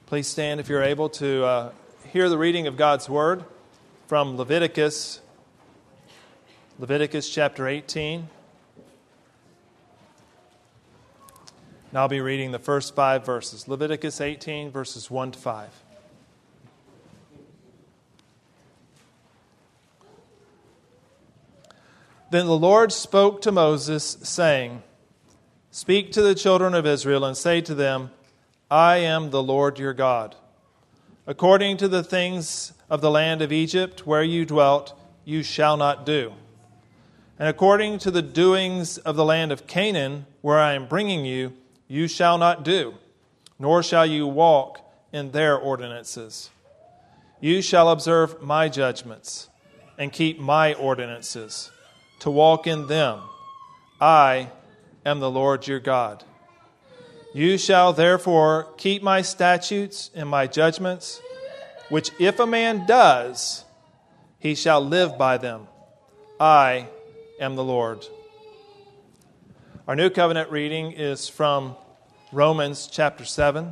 Please stand if you're able to hear the reading of God's Word from Leviticus chapter 18. And I'll be reading the first 5 verses. Leviticus 18, verses 1 to 5. Then the Lord spoke to Moses, saying, "Speak to the children of Israel and say to them, I am the Lord your God. According to the things of the land of Egypt where you dwelt, you shall not do. And according to the doings of the land of Canaan, where I am bringing you, you shall not do, nor shall you walk in their ordinances. You shall observe my judgments and keep my ordinances, to walk in them. I am the Lord your God. You shall therefore keep my statutes and my judgments, which if a man does, he shall live by them. I am the Lord." Our New Covenant reading is from Romans chapter 7.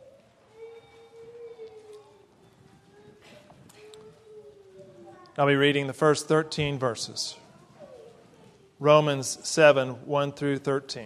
I'll be reading the first 13 verses. Romans 7, 1 through 13.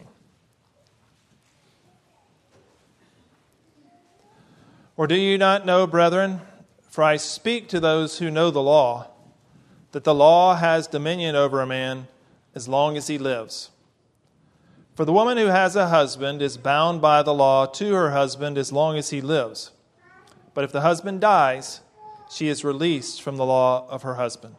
Or do you not know, brethren, for I speak to those who know the law, that the law has dominion over a man as long as he lives. For the woman who has a husband is bound by the law to her husband as long as he lives. But if the husband dies, she is released from the law of her husband.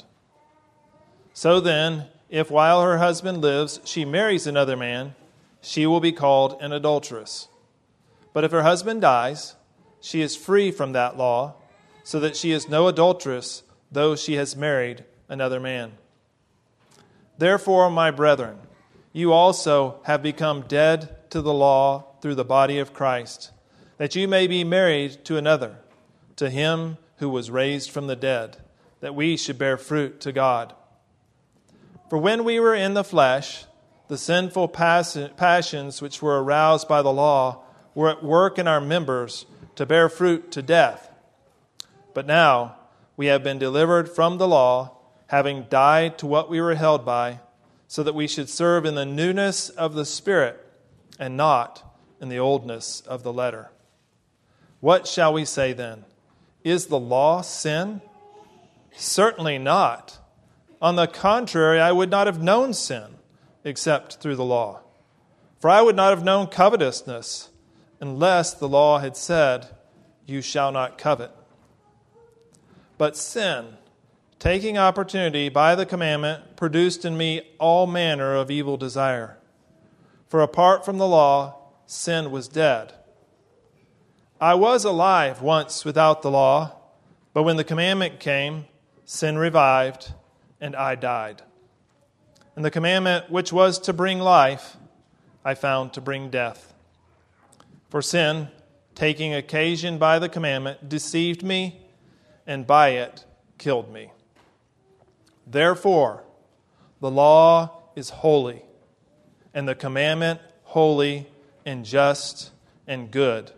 So then, if while her husband lives she marries another man, she will be called an adulteress. But if her husband dies, she is free from that law, so that she is no adulteress, though she has married another man. Therefore, my brethren, you also have become dead to the law through the body of Christ, that you may be married to another, to him who was raised from the dead, that we should bear fruit to God. For when we were in the flesh, the sinful passions which were aroused by the law were at work in our members to bear fruit to death. But now we have been delivered from the law, having died to what we were held by, so that we should serve in the newness of the Spirit and not in the oldness of the letter. What shall we say then? Is the law sin? Certainly not. On the contrary, I would not have known sin except through the law. For I would not have known covetousness unless the law had said, you shall not covet. But sin, taking opportunity by the commandment, produced in me all manner of evil desire. For apart from the law, sin was dead. I was alive once without the law, but when the commandment came, sin revived, and I died. And the commandment which was to bring life, I found to bring death. For sin, taking occasion by the commandment, deceived me, and by it killed me. Therefore, the law is holy, and the commandment holy and just and good.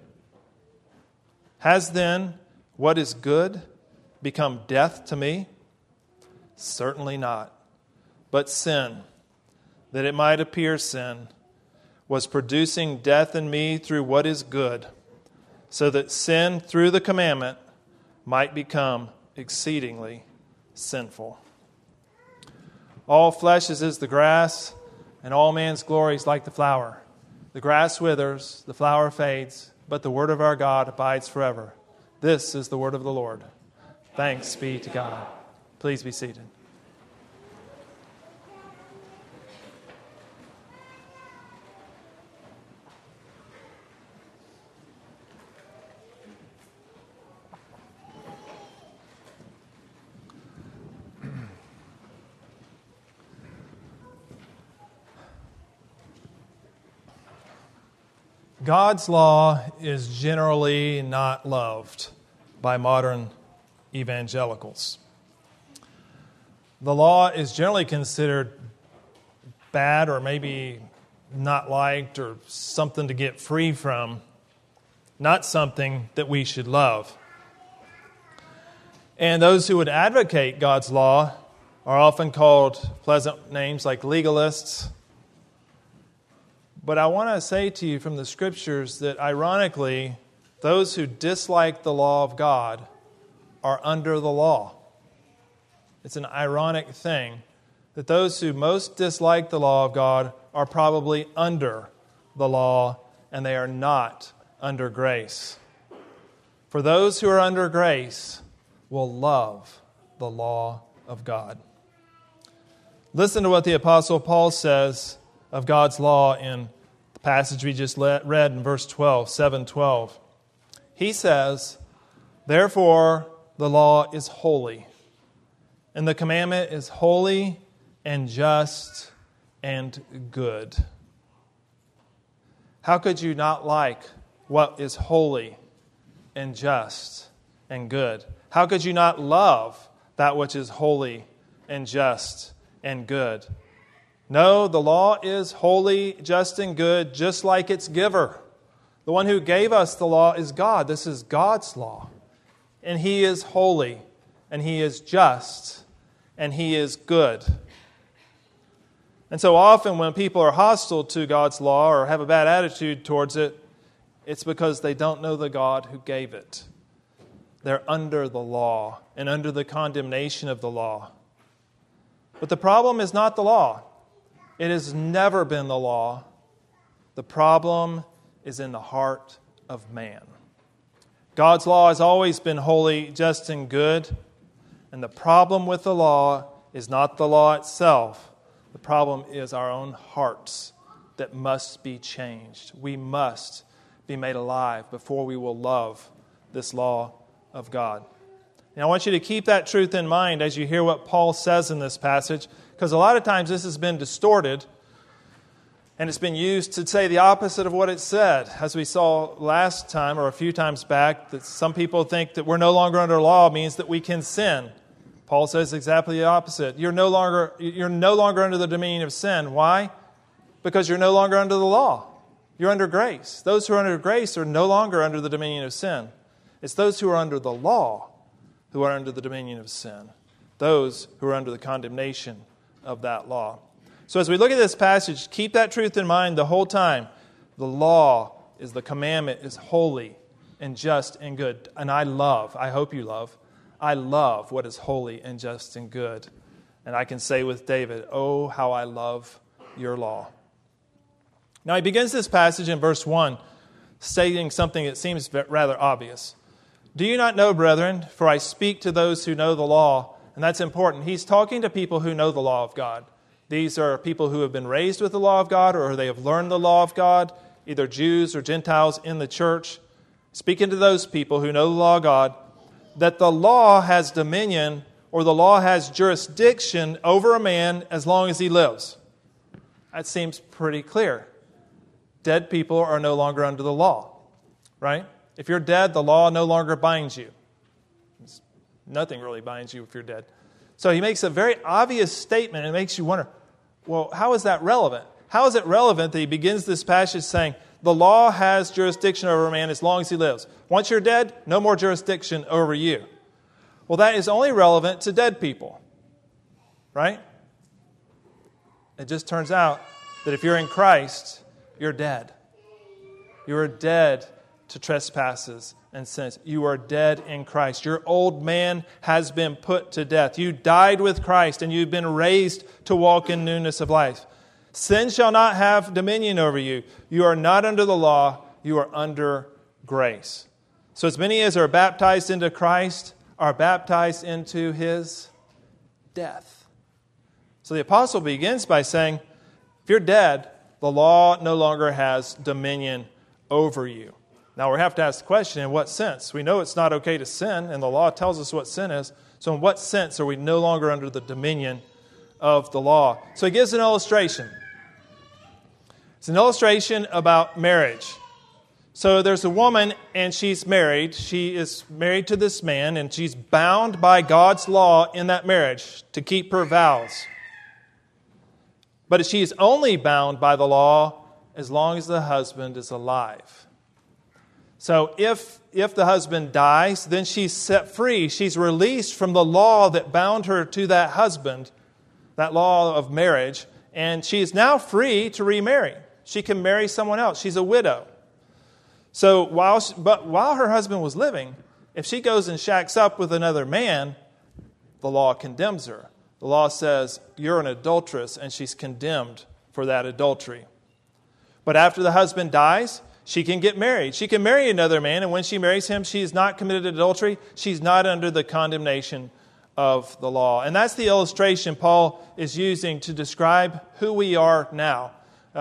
Has then what is good become death to me? Certainly not. But sin, that it might appear sin, was producing death in me through what is good, so that sin through the commandment might become exceedingly sinful. All flesh is as the grass, and all man's glory is like the flower. The grass withers, the flower fades, but the word of our God abides forever. This is the word of the Lord. Thanks be to God. Please be seated. God's law is generally not loved by modern evangelicals. The law is generally considered bad or maybe not liked or something to get free from not something that we should love. And those who would advocate God's law are often called pleasant names like legalists. But I want to say to you from the Scriptures that, ironically, those who dislike the law of God are under the law. It's an ironic thing that those who most dislike the law of God are probably under the law, and they are not under grace. For those who are under grace will love the law of God. Listen to what the Apostle Paul says of God's law in the passage we just read in verse 12, 7:12. He says, "Therefore the law is holy, and the commandment is holy and just and good." How could you not like what is holy and just and good? How could you not love that which is holy and just and good? No, the law is holy, just, and good, just like its giver. The one who gave us the law is God. This is God's law. And He is holy, and He is just, and He is good. And so often when people are hostile to God's law or have a bad attitude towards it, it's because they don't know the God who gave it. They're under the law and under the condemnation of the law. But the problem is not the law. It has never been the law. The problem is in the heart of man. God's law has always been holy, just, and good. And the problem with the law is not the law itself. The problem is our own hearts that must be changed. We must be made alive before we will love this law of God. And I want you to keep that truth in mind as you hear what Paul says in this passage, because a lot of times this has been distorted and it's been used to say the opposite of what it said. As we saw last time or a few times back, that some people think that we're no longer under law means that we can sin. Paul says exactly the opposite. You're no longer under the dominion of sin. Why? Because you're no longer under the law. You're under grace. Those who are under grace are no longer under the dominion of sin. It's those who are under the law who are under the dominion of sin. Those who are under the condemnation of that law. So as we look at this passage, keep that truth in mind the whole time. The law is the commandment is holy and just and good. And I hope you love what is holy and just and good. And I can say with David, "Oh, how I love your law." Now he begins this passage in verse 1, stating something that seems rather obvious. "Do you not know, brethren, for I speak to those who know the law." And that's important. He's talking to people who know the law of God. These are people who have been raised with the law of God, or they have learned the law of God, either Jews or Gentiles in the church. Speaking to those people who know the law of God, that the law has dominion, or the law has jurisdiction over a man as long as he lives. That seems pretty clear. Dead people are no longer under the law, right? If you're dead, the law no longer binds you. Nothing really binds you if you're dead. So he makes a very obvious statement, and it makes you wonder, well, how is that relevant? How is it relevant that he begins this passage saying, the law has jurisdiction over a man as long as he lives? Once you're dead, no more jurisdiction over you. Well, that is only relevant to dead people, right? It just turns out that if you're in Christ, you're dead. You are dead to trespasses and sins. You are dead in Christ. Your old man has been put to death. You died with Christ, and you've been raised to walk in newness of life. Sin shall not have dominion over you. You are not under the law. You are under grace. So as many as are baptized into Christ are baptized into His death. So the apostle begins by saying, if you're dead, the law no longer has dominion over you. Now we have to ask the question, in what sense? We know it's not okay to sin, and the law tells us what sin is. So in what sense are we no longer under the dominion of the law? So he gives an illustration. It's an illustration about marriage. So there's a woman, and she's married. She is married to this man, and she's bound by God's law in that marriage to keep her vows. But she is only bound by the law as long as the husband is alive. So if the husband dies, then she's set free. She's released from the law that bound her to that husband, that law of marriage, and she is now free to remarry. She can marry someone else. She's a widow. So while her husband was living, if she goes and shacks up with another man, the law condemns her. The law says, you're an adulteress, and she's condemned for that adultery. But after the husband dies, she can get married. She can marry another man, and when she marries him, she's not committed adultery. She's not under the condemnation of the law. And that's the illustration Paul is using to describe who we are now.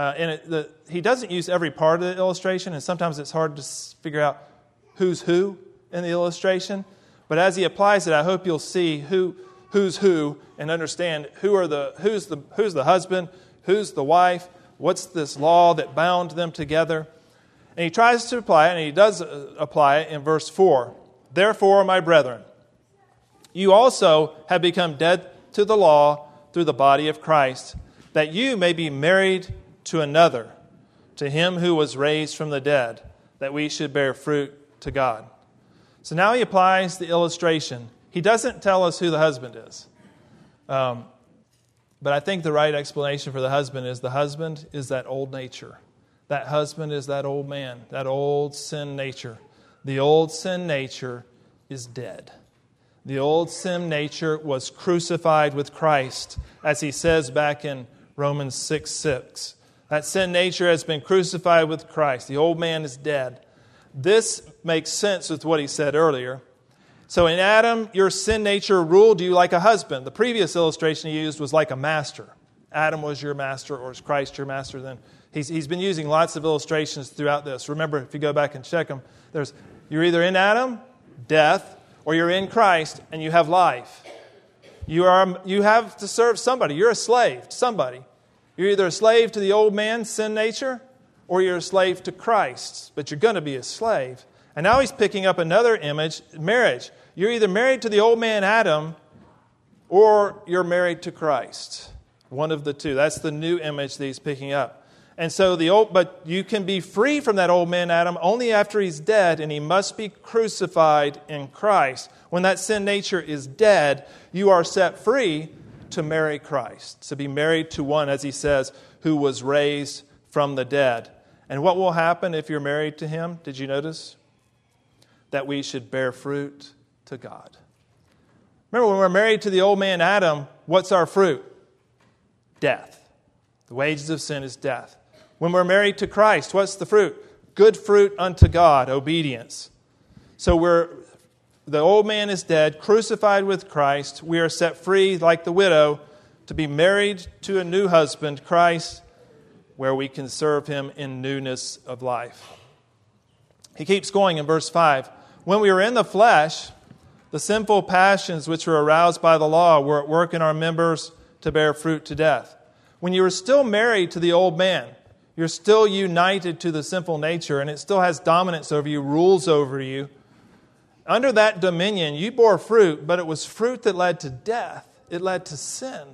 He doesn't use every part of the illustration, and sometimes it's hard to figure out who's who in the illustration. But as he applies it, I hope you'll see who's who and understand who's the husband, who's the wife, what's this law that bound them together. And he tries to apply it, and he does apply it in verse 4. Therefore, my brethren, you also have become dead to the law through the body of Christ, that you may be married to another, to him who was raised from the dead, that we should bear fruit to God. So now he applies the illustration. He doesn't tell us who the husband is. But I think the right explanation for the husband is that old nature. That husband is that old man, that old sin nature. The old sin nature is dead. The old sin nature was crucified with Christ, as he says back in Romans 6:6. That sin nature has been crucified with Christ. The old man is dead. This makes sense with what he said earlier. So in Adam, your sin nature ruled you like a husband. The previous illustration he used was like a master. Adam was your master, or is Christ your master? Then he's been using lots of illustrations throughout this. Remember, if you go back and check them, you're either in Adam, death, or you're in Christ and you have life. You have to serve somebody. You're a slave to somebody. You're either a slave to the old man's sin nature, or you're a slave to Christ. But you're going to be a slave. And now he's picking up another image, marriage. You're either married to the old man Adam, or you're married to Christ. One of the two. That's the new image that he's picking up. And so but you can be free from that old man Adam only after he's dead, and he must be crucified in Christ. When that sin nature is dead, you are set free to marry Christ, to be married to one, as he says, who was raised from the dead. And what will happen if you're married to him? Did you notice? That we should bear fruit to God. Remember, when we're married to the old man Adam, what's our fruit? Death. The wages of sin is death. When we're married to Christ, what's the fruit? Good fruit unto God, obedience. So the old man is dead, crucified with Christ. We are set free, like the widow, to be married to a new husband, Christ, where we can serve him in newness of life. He keeps going in verse 5. When we were in the flesh, the sinful passions which were aroused by the law were at work in our members to bear fruit to death. When you were still married to the old man, you're still united to the sinful nature, and it still has dominance over you, rules over you. Under that dominion, you bore fruit, but it was fruit that led to death. It led to sin.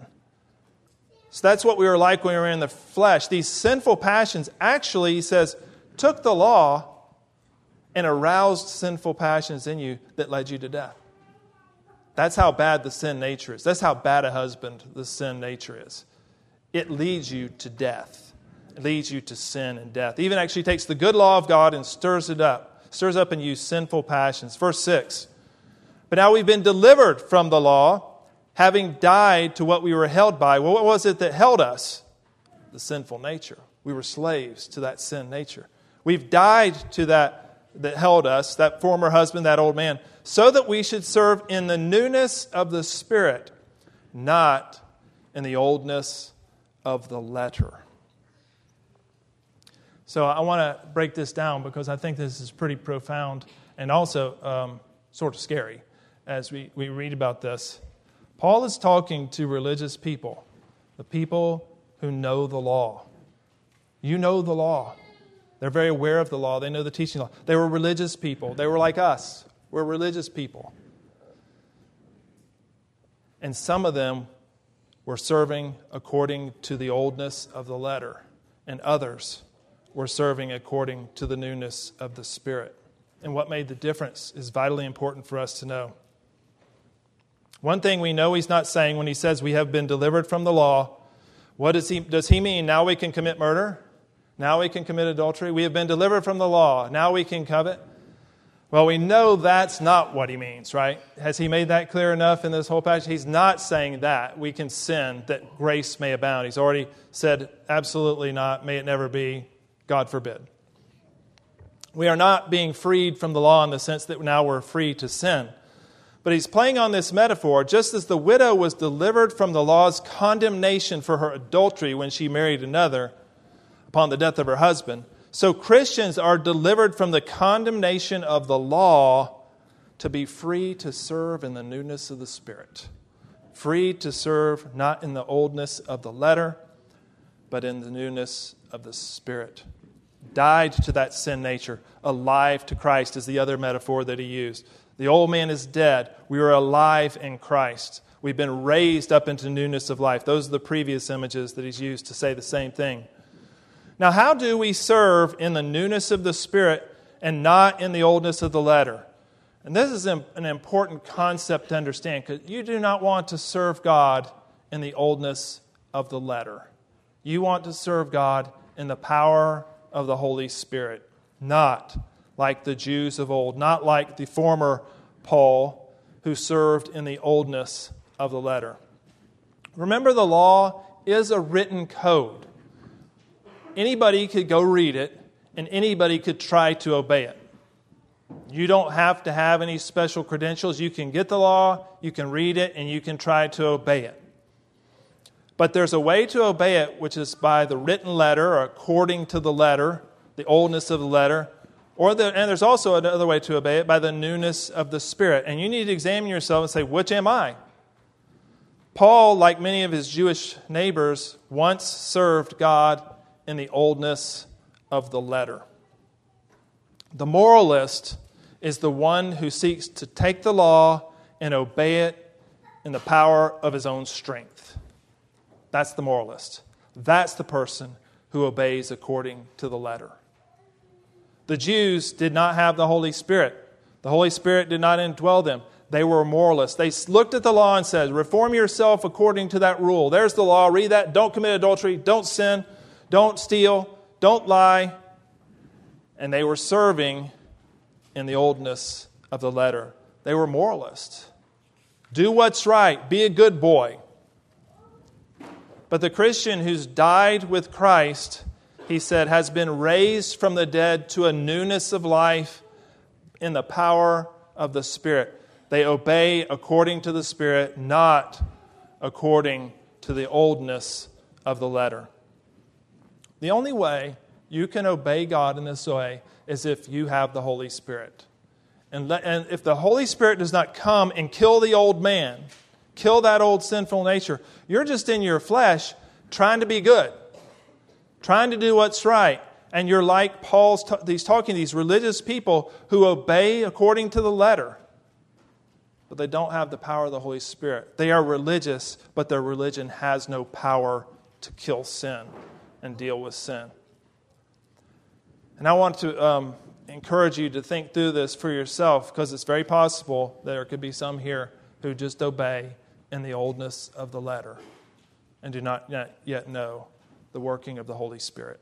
So that's what we were like when we were in the flesh. These sinful passions actually, he says, took the law and aroused sinful passions in you that led you to death. That's how bad the sin nature is. That's how bad a husband the sin nature is. It leads you to death. It leads you to sin and death. It even actually takes the good law of God and stirs up in you sinful passions. Verse 6. But now we've been delivered from the law, having died to what we were held by. Well, what was it that held us? The sinful nature. We were slaves to that sin nature. We've died to that held us, that former husband, that old man, so that we should serve in the newness of the Spirit, not in the oldness of the letter. So I want to break this down because I think this is pretty profound and also sort of scary as we read about this. Paul is talking to religious people, the people who know the law. You know the law. They're very aware of the law. They know the teaching law. They were religious people. They were like us. We're religious people. And some of them were serving according to the oldness of the letter, and others were serving according to the newness of the Spirit. and what made the difference is vitally important for us to know. One thing we know he's not saying when he says we have been delivered from the law, what does he mean? Now we can commit murder? Now we can commit adultery? We have been delivered from the law. Now we can covet? Well, we know that's not what he means, right? Has he made that clear enough in this whole passage? He's not saying that we can sin, that grace may abound. He's already said, absolutely not, may it never be, God forbid. We are not being freed from the law in the sense that now we're free to sin. But he's playing on this metaphor, just as the widow was delivered from the law's condemnation for her adultery when she married another upon the death of her husband, so Christians are delivered from the condemnation of the law to be free to serve in the newness of the Spirit. Free to serve not in the oldness of the letter, but in the newness of the Spirit. Died to that sin nature, alive to Christ is the other metaphor that he used. The old man is dead. We are alive in Christ. We've been raised up into newness of life. Those are the previous images that he's used to say the same thing. Now, how do we serve in the newness of the Spirit and not in the oldness of the letter? And this is an important concept to understand, because you do not want to serve God in the oldness of the letter. You want to serve God in the power of the Holy Spirit, not like the Jews of old, not like the former Paul who served in the oldness of the letter. Remember, the law is a written code. Anybody could go read it, and anybody could try to obey it. You don't have to have any special credentials. You can get the law, you can read it, and you can try to obey it. But there's a way to obey it, which is by the written letter, or according to the letter, the oldness of the letter, and there's also another way to obey it, by the newness of the Spirit. And you need to examine yourself and say, which am I? Paul, like many of his Jewish neighbors, once served God in the oldness of the letter. The moralist is the one who seeks to take the law and obey it in the power of his own strength. That's the moralist. That's the person who obeys according to the letter. The Jews did not have the Holy Spirit. The Holy Spirit did not indwell them. They were moralists. They looked at the law and said, reform yourself according to that rule. There's the law. Read that. Don't commit adultery. Don't sin. Don't steal. Don't lie. And they were serving in the oldness of the letter. They were moralists. Do what's right. Be a good boy. But the Christian who's died with Christ, he said, has been raised from the dead to a newness of life in the power of the Spirit. They obey according to the Spirit, not according to the oldness of the letter. The only way you can obey God in this way is if you have the Holy Spirit. And if the Holy Spirit does not come and kill the old man, kill that old sinful nature, you're just in your flesh trying to be good, trying to do what's right. And you're like he's talking to these religious people who obey according to the letter, but they don't have the power of the Holy Spirit. They are religious, but their religion has no power to kill sin and deal with sin. And I want to encourage you to think through this for yourself, because it's very possible there could be some here who just obey in the oldness of the letter and do not yet know the working of the Holy Spirit.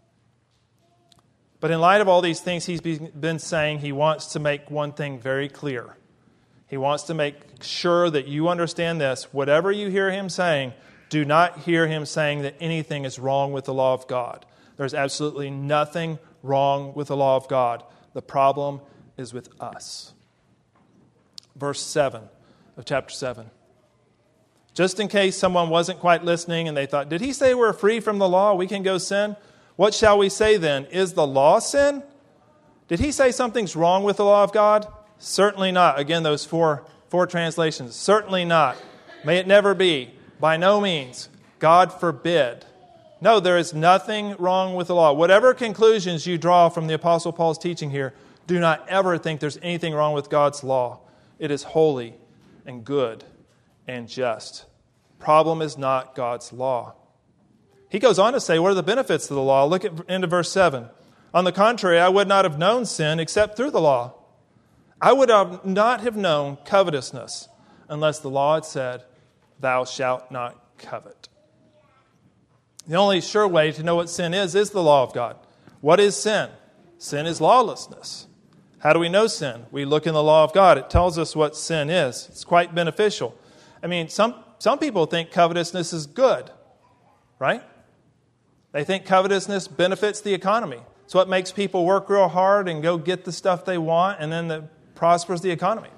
But in light of all these things he's been saying, he wants to make one thing very clear. He wants to make sure that you understand this. Whatever you hear him saying, do not hear him saying that anything is wrong with the law of God. There's absolutely nothing wrong with the law of God. The problem is with us. Verse 7 of chapter 7. Just in case someone wasn't quite listening and they thought, did he say we're free from the law? We can go sin? What shall we say then? Is the law sin? Did he say something's wrong with the law of God? Certainly not. Again, those four translations. Certainly not. May it never be. By no means. God forbid. No, there is nothing wrong with the law. Whatever conclusions you draw from the Apostle Paul's teaching here, do not ever think there's anything wrong with God's law. It is holy and good and just. Problem is not God's law. He goes on to say, what are the benefits of the law? Look at into verse 7. On the contrary, I would not have known sin except through the law. I would not have known covetousness unless the law had said, thou shalt not covet. The only sure way to know what sin is the law of God. What is sin? Sin is lawlessness. How do we know sin? We look in the law of God. It tells us what sin is. It's quite beneficial. I mean, some people think covetousness is good, right? They think covetousness benefits the economy. It's what makes people work real hard and go get the stuff they want, and then that prospers the economy.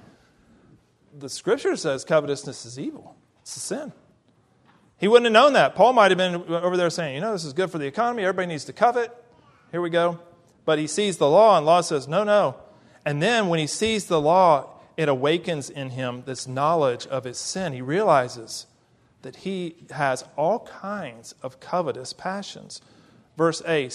The Scripture says covetousness is evil. It's a sin. He wouldn't have known that. Paul might have been over there saying, this is good for the economy. Everybody needs to covet. Here we go. But he sees the law, and law says, no. And then when he sees the law, it awakens in him this knowledge of his sin. He realizes that he has all kinds of covetous passions. Verse 8,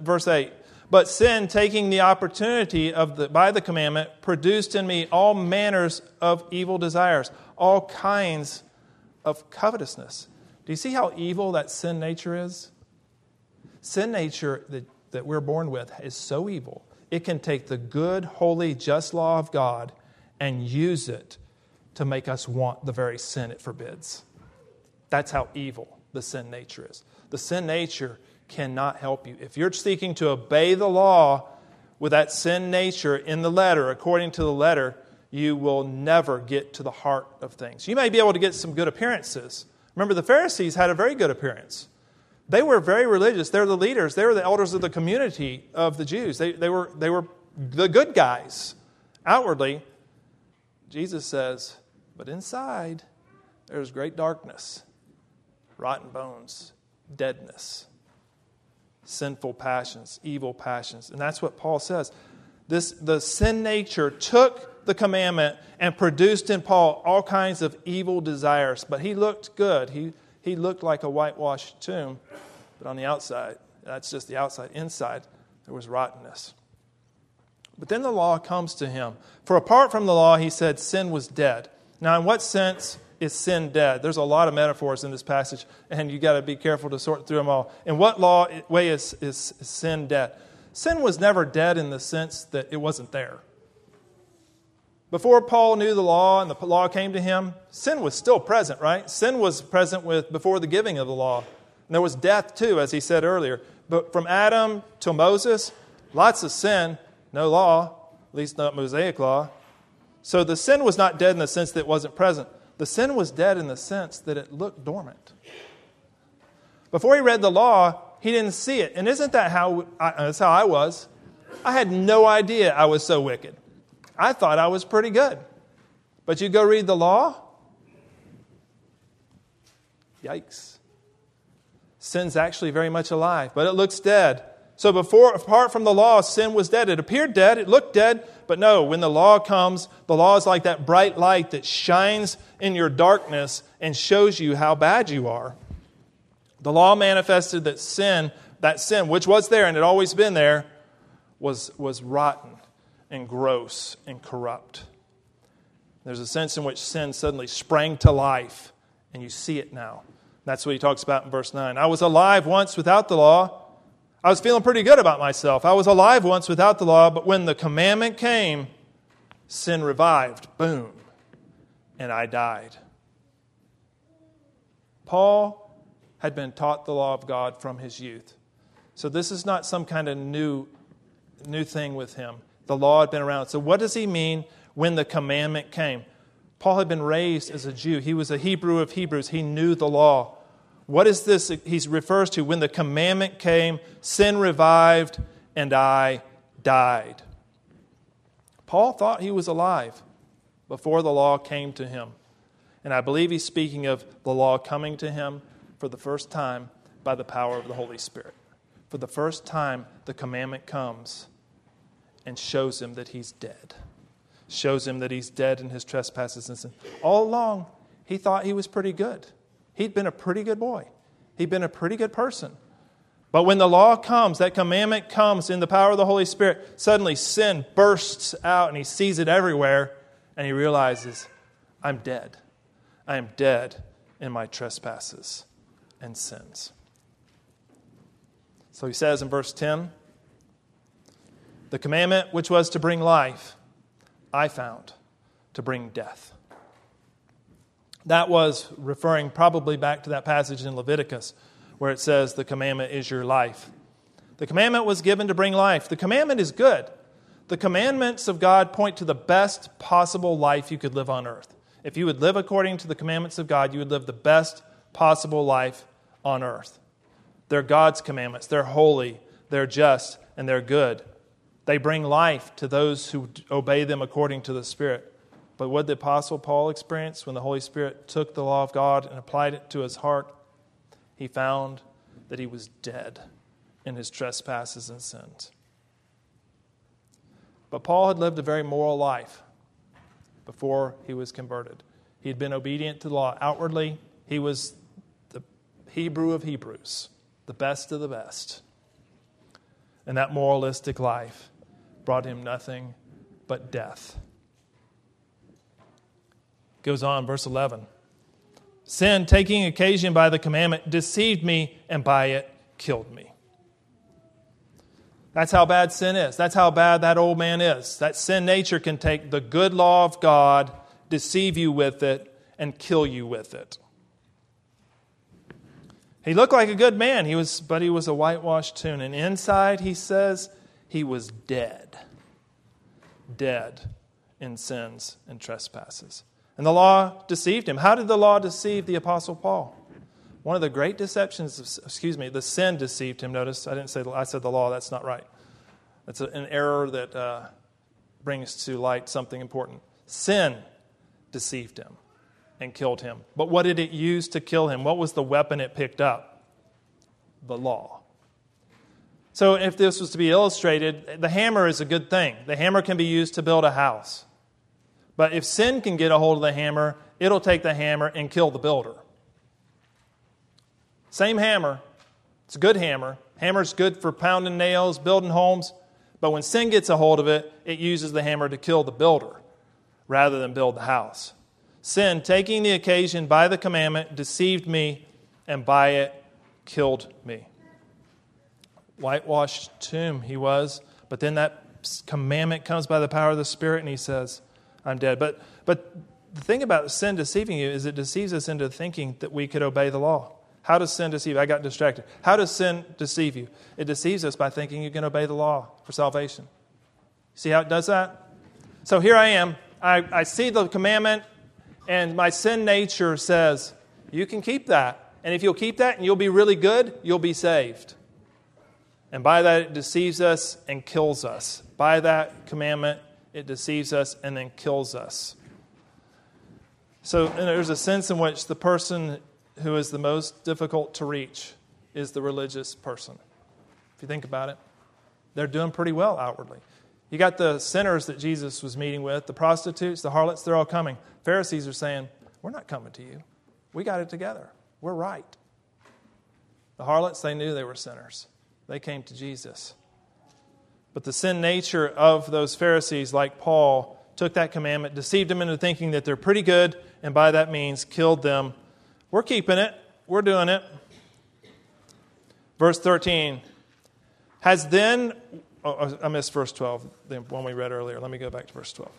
but sin, taking the opportunity by the commandment, produced in me all manners of evil desires, all kinds of covetousness. Do you see how evil that sin nature is? Sin nature that we're born with is so evil. It can take the good, holy, just law of God and use it to make us want the very sin it forbids. That's how evil the sin nature is. The sin nature cannot help you. If you're seeking to obey the law with that sin nature in the letter, according to the letter, you will never get to the heart of things. You may be able to get some good appearances. Remember, the Pharisees had a very good appearance. They were very religious. They were the leaders. They were the elders of the community of the Jews. They were the good guys outwardly. Jesus says, but inside there's great darkness, rotten bones, deadness, sinful passions, evil passions. And that's what Paul says. The sin nature took the commandment and produced in Paul all kinds of evil desires. But he looked good. He looked like a whitewashed tomb. But on the outside, that's just the outside. Inside, there was rottenness. But then the law comes to him. For apart from the law, he said, sin was dead. Now, in what sense is sin dead? There's a lot of metaphors in this passage, and you got to be careful to sort through them all. In what way is sin dead? Sin was never dead in the sense that it wasn't there. Before Paul knew the law and the law came to him, sin was still present, right? Sin was present before the giving of the law. And there was death too, as he said earlier. But from Adam to Moses, lots of sin, no law, at least not Mosaic law. So the sin was not dead in the sense that it wasn't present. The sin was dead in the sense that it looked dormant. Before he read the law, he didn't see it. And isn't that that's how I was? I had no idea I was so wicked. I thought I was pretty good. But you go read the law? Yikes. Sin's actually very much alive, but it looks dead. So apart from the law, sin was dead. It appeared dead, it looked dead, but no, when the law comes, the law is like that bright light that shines in your darkness and shows you how bad you are. The law manifested that sin, which was there and had always been there, was rotten and gross and corrupt. There's a sense in which sin suddenly sprang to life, and you see it now. That's what he talks about in verse 9. I was alive once without the law. I was feeling pretty good about myself. I was alive once without the law, but when the commandment came, sin revived. Boom. And I died. Paul had been taught the law of God from his youth. So this is not some kind of new thing with him. The law had been around. So what does he mean when the commandment came? Paul had been raised as a Jew. He was a Hebrew of Hebrews. He knew the law. What is this he refers to? When the commandment came, sin revived, and I died. Paul thought he was alive before the law came to him. And I believe he's speaking of the law coming to him for the first time by the power of the Holy Spirit. For the first time, the commandment comes and shows him that he's dead. Shows him that he's dead in his trespasses and sin. All along, he thought he was pretty good. He'd been a pretty good boy. He'd been a pretty good person. But when the law comes, that commandment comes in the power of the Holy Spirit, suddenly sin bursts out and he sees it everywhere and he realizes, I'm dead. I am dead in my trespasses and sins. So he says in verse 10, the commandment which was to bring life, I found to bring death. That was referring probably back to that passage in Leviticus where it says the commandment is your life. The commandment was given to bring life. The commandment is good. The commandments of God point to the best possible life you could live on earth. If you would live according to the commandments of God, you would live the best possible life on earth. They're God's commandments. They're holy, they're just, and they're good. They bring life to those who obey them according to the Spirit. But what did the Apostle Paul experience when the Holy Spirit took the law of God and applied it to his heart? He found that he was dead in his trespasses and sins. But Paul had lived a very moral life before he was converted. He had been obedient to the law. Outwardly, he was the Hebrew of Hebrews, the best of the best. And that moralistic life brought him nothing but death. Goes on, verse 11. Sin, taking occasion by the commandment, deceived me, and by it killed me. That's how bad sin is. That's how bad that old man is. That sin nature can take the good law of God, deceive you with it, and kill you with it. He looked like a good man, but he was a whitewashed tomb. And inside, he says, he was dead. Dead in sins and trespasses. And the law deceived him. How did the law deceive the Apostle Paul? One of the great deceptions, the sin deceived him. Notice, I said the law, that's not right. That's an error that brings to light something important. Sin deceived him and killed him. But what did it use to kill him? What was the weapon it picked up? The law. So if this was to be illustrated, the hammer is a good thing. The hammer can be used to build a house. But if sin can get a hold of the hammer, it'll take the hammer and kill the builder. Same hammer. It's a good hammer. Hammer's good for pounding nails, building homes. But when sin gets a hold of it, it uses the hammer to kill the builder rather than build the house. Sin, taking the occasion by the commandment, deceived me, and by it killed me. Whitewashed tomb he was, but then that commandment comes by the power of the Spirit, and he says, I'm dead. But the thing about sin deceiving you is it deceives us into thinking that we could obey the law. How does sin deceive you? I got distracted. How does sin deceive you? It deceives us by thinking you can obey the law for salvation. See how it does that? So here I am. I see the commandment, and my sin nature says, you can keep that. And if you'll keep that and you'll be really good, you'll be saved. And by that, it deceives us and kills us. By that commandment, it deceives us and then kills us. So there's a sense in which the person who is the most difficult to reach is the religious person. If you think about it, they're doing pretty well outwardly. You got the sinners that Jesus was meeting with, the prostitutes, the harlots, they're all coming. Pharisees are saying, we're not coming to you. We got it together. We're right. The harlots, they knew they were sinners. They came to Jesus. But the sin nature of those Pharisees, like Paul, took that commandment, deceived them into thinking that they're pretty good, and by that means killed them. We're keeping it. We're doing it. Verse 13. I missed verse 12, the one we read earlier. Let me go back to verse 12.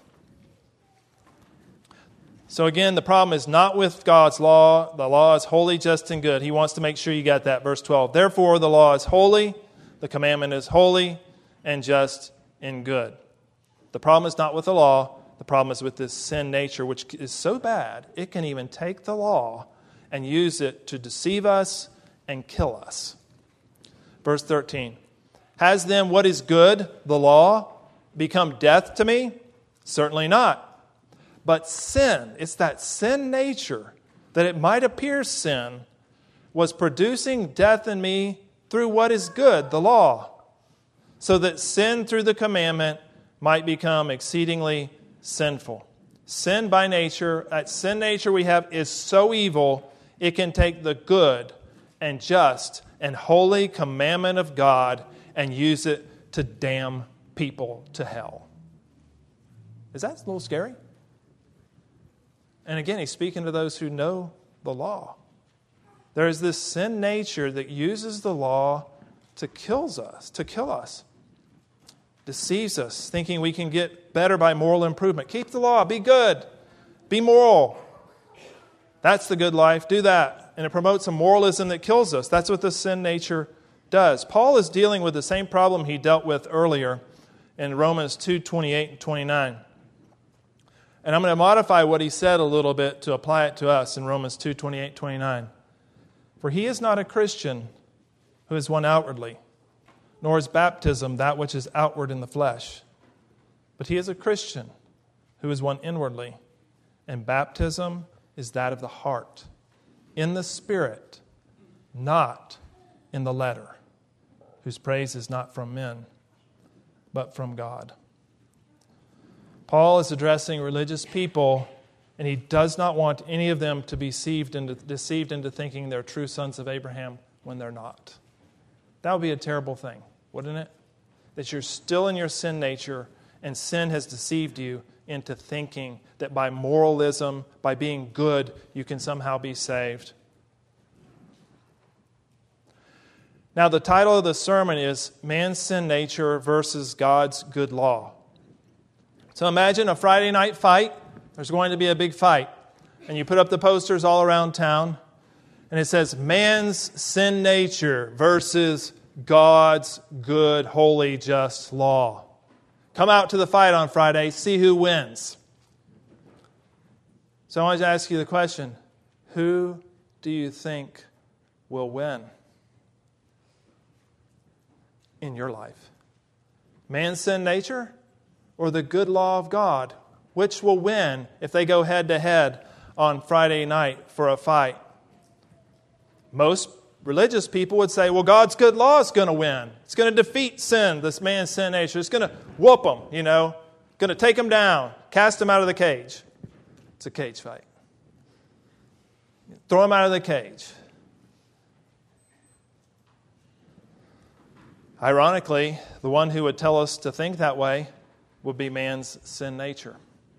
So again, the problem is not with God's law. The law is holy, just, and good. He wants to make sure you got that. Verse 12. Therefore, the law is holy, the commandment is holy, and just, and good. The problem is not with the law. The problem is with this sin nature, which is so bad, it can even take the law and use it to deceive us and kill us. Verse 13. Has then what is good, the law, become death to me? Certainly not. But sin, it's that sin nature, that it might appear sin, was producing death in me through what is good, the law, so that sin through the commandment might become exceedingly sinful. Sin by nature, that sin nature we have is so evil, it can take the good and just and holy commandment of God and use it to damn people to hell. Is that a little scary? And again, he's speaking to those who know the law. There is this sin nature that uses the law to kill us. deceives us, thinking we can get better by moral improvement. Keep the law, be good, be moral. That's the good life, do that. And it promotes a moralism that kills us. That's what the sin nature does. Paul is dealing with the same problem he dealt with earlier in Romans 2:28 and 29. And I'm going to modify what he said a little bit to apply it to us in Romans 2:28, 29. For he is not a Christian who is one outwardly, nor is baptism that which is outward in the flesh. But he is a Christian who is one inwardly, and baptism is that of the heart, in the Spirit, not in the letter, whose praise is not from men, but from God. Paul is addressing religious people, and he does not want any of them to be deceived into thinking they're true sons of Abraham when they're not. That would be a terrible thing, wouldn't it? That you're still in your sin nature, and sin has deceived you into thinking that by moralism, by being good, you can somehow be saved. Now, the title of the sermon is Man's Sin Nature versus God's Good Law. So imagine a Friday night fight. There's going to be a big fight. And you put up the posters all around town. And it says, man's sin nature versus God's good, holy, just law. Come out to the fight on Friday. See who wins. So I want to ask you the question, who do you think will win in your life? Man's sin nature or the good law of God? Which will win if they go head to head on Friday night for a fight? Most religious people would say, well, God's good law is going to win. It's going to defeat sin, this man's sin nature. It's going to whoop them, going to take them down, cast them out of the cage. It's a cage fight. Throw them out of the cage. Ironically, the one who would tell us to think that way would be man's sin nature.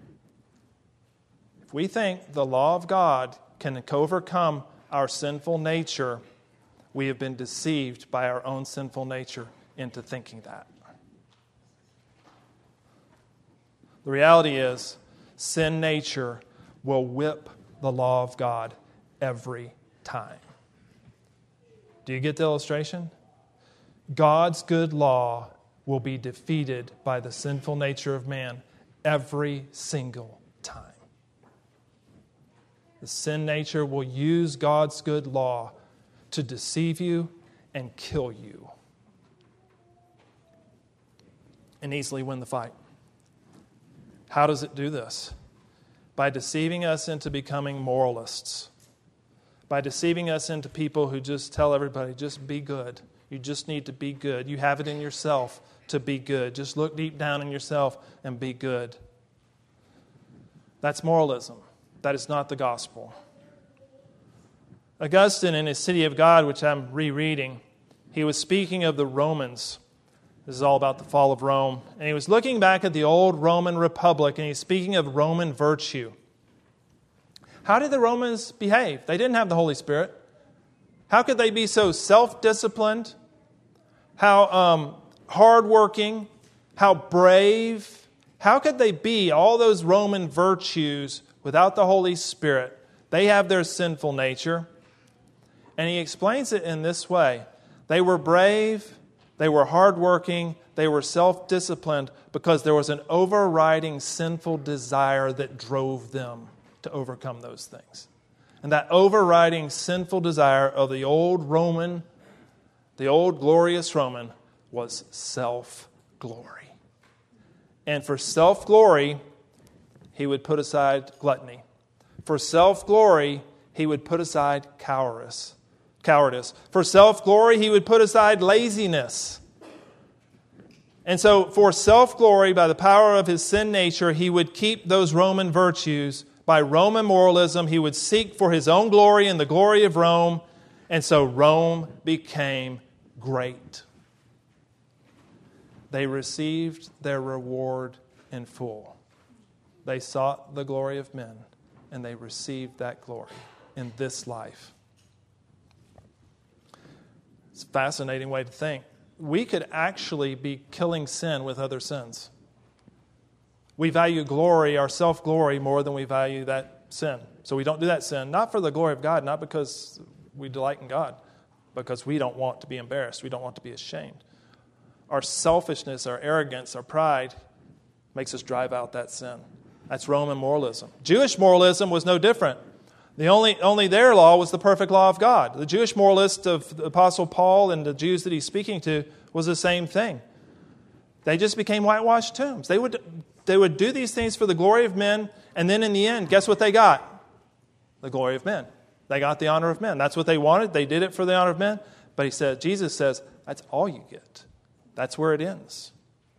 If we think the law of God can overcome our sinful nature, we have been deceived by our own sinful nature into thinking that. The reality is, sin nature will whip the law of God every time. Do you get the illustration? God's good law will be defeated by the sinful nature of man every single time. The sin nature will use God's good law to deceive you and kill you and easily win the fight. How does it do this? By deceiving us into becoming moralists. By deceiving us into people who just tell everybody, just be good. You just need to be good. You have it in yourself to be good. Just look deep down in yourself and be good. That's moralism. That is not the gospel. Augustine, in his City of God, which I'm rereading, he was speaking of the Romans. This is all about the fall of Rome. And he was looking back at the old Roman Republic, and he's speaking of Roman virtue. How did the Romans behave? They didn't have the Holy Spirit. How could they be so self-disciplined? How hardworking? How brave? How could they be all those Roman virtues without the Holy Spirit? They have their sinful nature. And he explains it in this way. They were brave, they were hardworking, they were self-disciplined because there was an overriding sinful desire that drove them to overcome those things. And that overriding sinful desire of the old Roman, the old glorious Roman, was self-glory. And for self-glory, he would put aside gluttony. For self-glory, he would put aside cowardice. For self-glory, he would put aside laziness. And so for self-glory, by the power of his sin nature, he would keep those Roman virtues. By Roman moralism, he would seek for his own glory and the glory of Rome. And so Rome became great. They received their reward in full. They sought the glory of men, and they received that glory in this life. It's a fascinating way to think. we could actually be killing sin with other sins. We value glory, our self-glory, more than we value that sin. So we don't do that sin, not for the glory of God, not because we delight in God, because we don't want to be embarrassed. We don't want to be ashamed. Our selfishness, our arrogance, our pride makes us drive out that sin. That's Roman moralism. Jewish moralism was no different. The only their law was the perfect law of God. The Jewish moralist of the Apostle Paul and the Jews that he's speaking to was the same thing. They just became whitewashed tombs. They would do these things for the glory of men, and then in the end, guess what they got? The glory of men. They got the honor of men. That's what they wanted. They did it for the honor of men. But Jesus says, that's all you get. That's where it ends.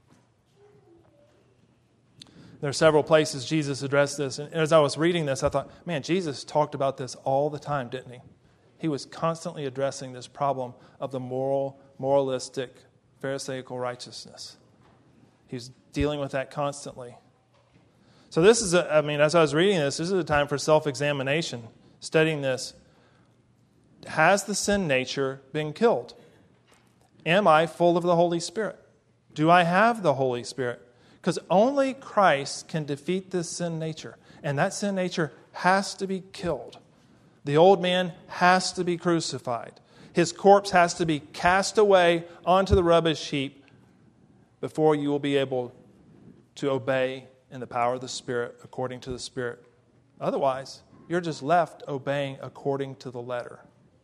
There are several places Jesus addressed this. And as I was reading this, I thought, man, Jesus talked about this all the time, didn't he? He was constantly addressing this problem of the moralistic, pharisaical righteousness. He was dealing with that constantly. So this is, as I was reading this is a time for self-examination, studying this. Has the sin nature been killed? Am I full of the Holy Spirit? Do I have the Holy Spirit? Because only Christ can defeat this sin nature. And that sin nature has to be killed. The old man has to be crucified. His corpse has to be cast away onto the rubbish heap before you will be able to obey in the power of the Spirit according to the Spirit. Otherwise, you're just left obeying according to the letter.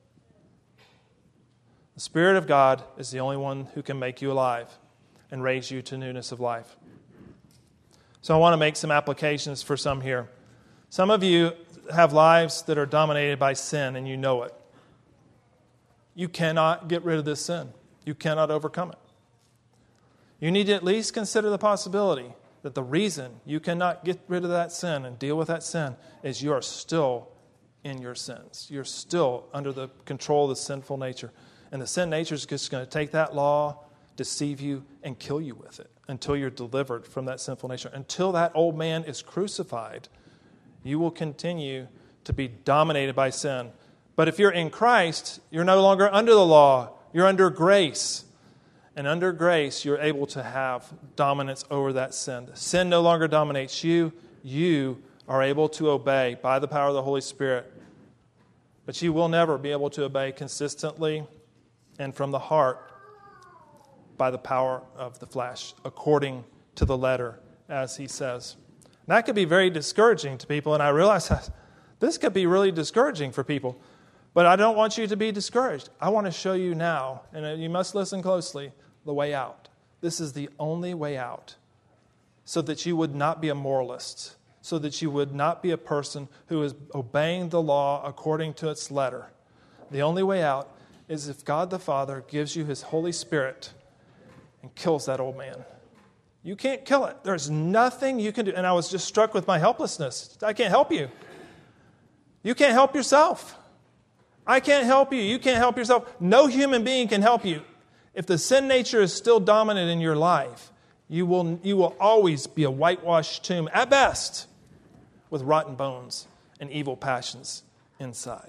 The Spirit of God is the only one who can make you alive and raise you to newness of life. So I want to make some applications for some here. Some of you have lives that are dominated by sin and you know it. You cannot get rid of this sin. You cannot overcome it. You need to at least consider the possibility that the reason you cannot get rid of that sin and deal with that sin is you are still in your sins. You're still under the control of the sinful nature. And the sin nature is just going to take that law, deceive you, and kill you with it until you're delivered from that sinful nature. Until that old man is crucified, you will continue to be dominated by sin. But if you're in Christ, you're no longer under the law. You're under grace. And under grace, you're able to have dominance over that sin. Sin no longer dominates you. You are able to obey by the power of the Holy Spirit. But you will never be able to obey consistently and from the heart by the power of the flesh, according to the letter, as he says. And that could be very discouraging to people, and I realize that this could be really discouraging for people. But I don't want you to be discouraged. I want to show you now, and you must listen closely, the way out. This is the only way out, so that you would not be a moralist, so that you would not be a person who is obeying the law according to its letter. The only way out is if God the Father gives you His Holy Spirit and kills that old man. You can't kill it. There's nothing you can do. And I was just struck with my helplessness. I can't help you. You can't help yourself. I can't help you. You can't help yourself. No human being can help you. If the sin nature is still dominant in your life, you will always be a whitewashed tomb, at best, with rotten bones and evil passions inside.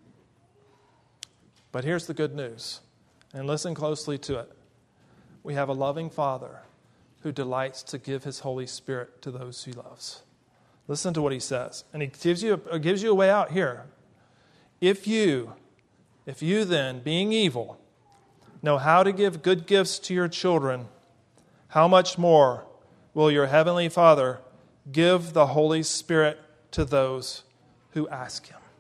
But here's the good news, and listen closely to it. We have a loving Father who delights to give His Holy Spirit to those He loves. Listen to what He says. And He gives you a way out here. If you then, being evil, know how to give good gifts to your children, how much more will your Heavenly Father give the Holy Spirit to those who ask Him?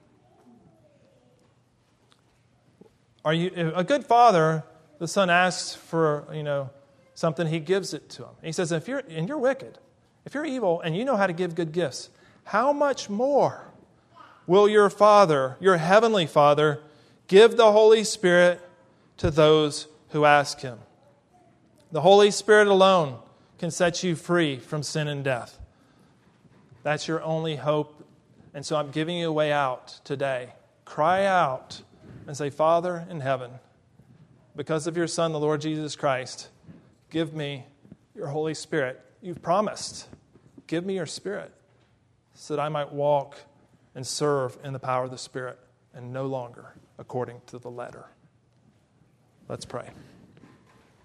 Are you a good father? The son asks for, something, he gives it to him. And he says, if you're wicked, if you're evil, and you know how to give good gifts, how much more will your Father, your Heavenly Father, give the Holy Spirit to those who ask Him? The Holy Spirit alone can set you free from sin and death. That's your only hope. And so I'm giving you a way out today. Cry out and say, Father in heaven, because of your Son, the Lord Jesus Christ, give me your Holy Spirit. You've promised. Give me your Spirit so that I might walk and serve in the power of the Spirit and no longer according to the letter. Let's pray.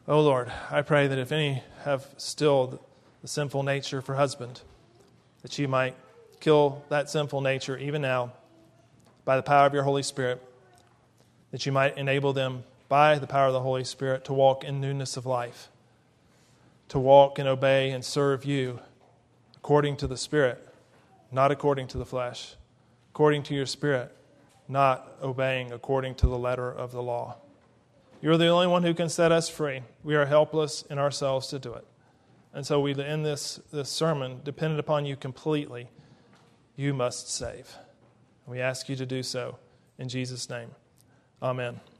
O Lord, I pray that if any have still the sinful nature for husband, that you might kill that sinful nature even now by the power of your Holy Spirit, that you might enable them by the power of the Holy Spirit to walk in newness of life, to walk and obey and serve you according to the Spirit, not according to the flesh, according to your Spirit, not obeying according to the letter of the law. You're the only one who can set us free. We are helpless in ourselves to do it. And so we end this sermon dependent upon you completely. You must save. We ask you to do so in Jesus' name. Amen.